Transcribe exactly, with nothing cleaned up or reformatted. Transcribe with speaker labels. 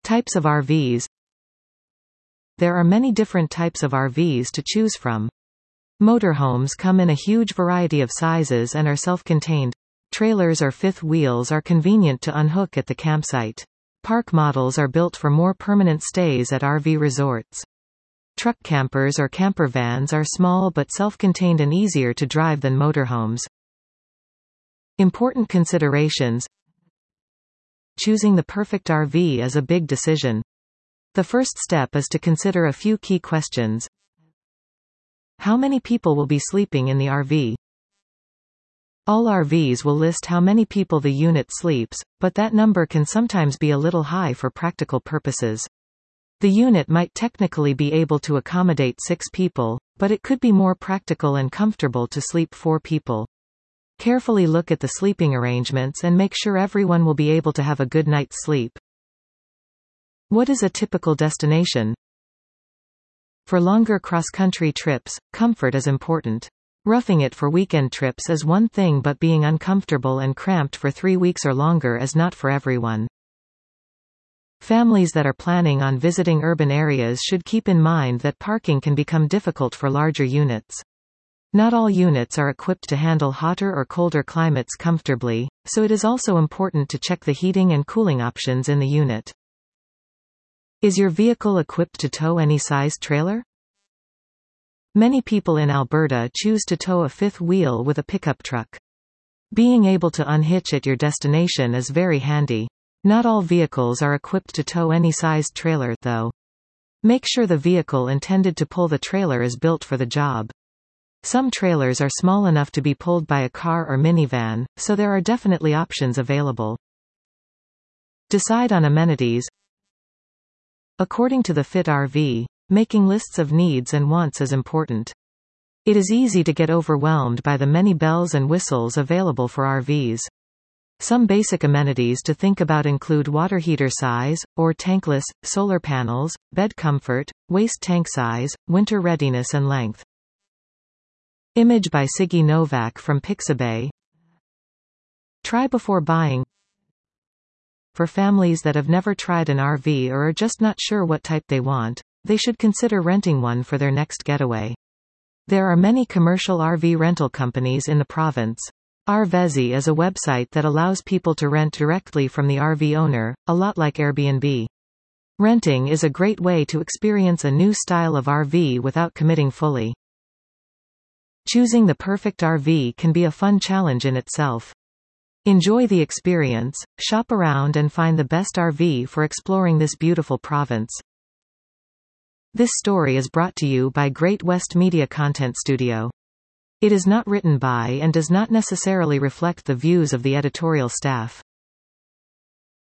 Speaker 1: Types of R Vs. There are many different types of R Vs to choose from. Motorhomes come in a huge variety of sizes and are self-contained. Trailers or fifth wheels are convenient to unhook at the campsite. Park models are built for more permanent stays at R V resorts. Truck campers or camper vans are small but self-contained and easier to drive than motorhomes. Important considerations. Choosing the perfect R V is a big decision. The first step is to consider a few key questions. How many people will be sleeping in the R V? All R Vs will list how many people the unit sleeps, but that number can sometimes be a little high for practical purposes. The unit might technically be able to accommodate six people, but it could be more practical and comfortable to sleep four people. Carefully look at the sleeping arrangements and make sure everyone will be able to have a good night's sleep. What is a typical destination? For longer cross-country trips, comfort is important. Roughing it for weekend trips is one thing, but being uncomfortable and cramped for three weeks or longer is not for everyone. Families that are planning on visiting urban areas should keep in mind that parking can become difficult for larger units. Not all units are equipped to handle hotter or colder climates comfortably, so it is also important to check the heating and cooling options in the unit. Is your vehicle equipped to tow any sized trailer? Many people in Alberta choose to tow a fifth wheel with a pickup truck. Being able to unhitch at your destination is very handy. Not all vehicles are equipped to tow any sized trailer, though. Make sure the vehicle intended to pull the trailer is built for the job. Some trailers are small enough to be pulled by a car or minivan, so there are definitely options available. Decide on amenities. According to the Fit R V, making lists of needs and wants is important. It is easy to get overwhelmed by the many bells and whistles available for R Vs. Some basic amenities to think about include water heater size, or tankless, solar panels, bed comfort, waste tank size, winter readiness and length. Image by Siggy Novak from Pixabay. Try before buying. For families that have never tried an R V or are just not sure what type they want, they should consider renting one for their next getaway. There are many commercial R V rental companies in the province. Arvezi is a website that allows people to rent directly from the R V owner, a lot like Airbnb. Renting is a great way to experience a new style of R V without committing fully. Choosing the perfect R V can be a fun challenge in itself. Enjoy the experience, shop around and find the best R V for exploring this beautiful province. This story is brought to you by Great West Media Content Studio. It is not written by and does not necessarily reflect the views of the editorial staff.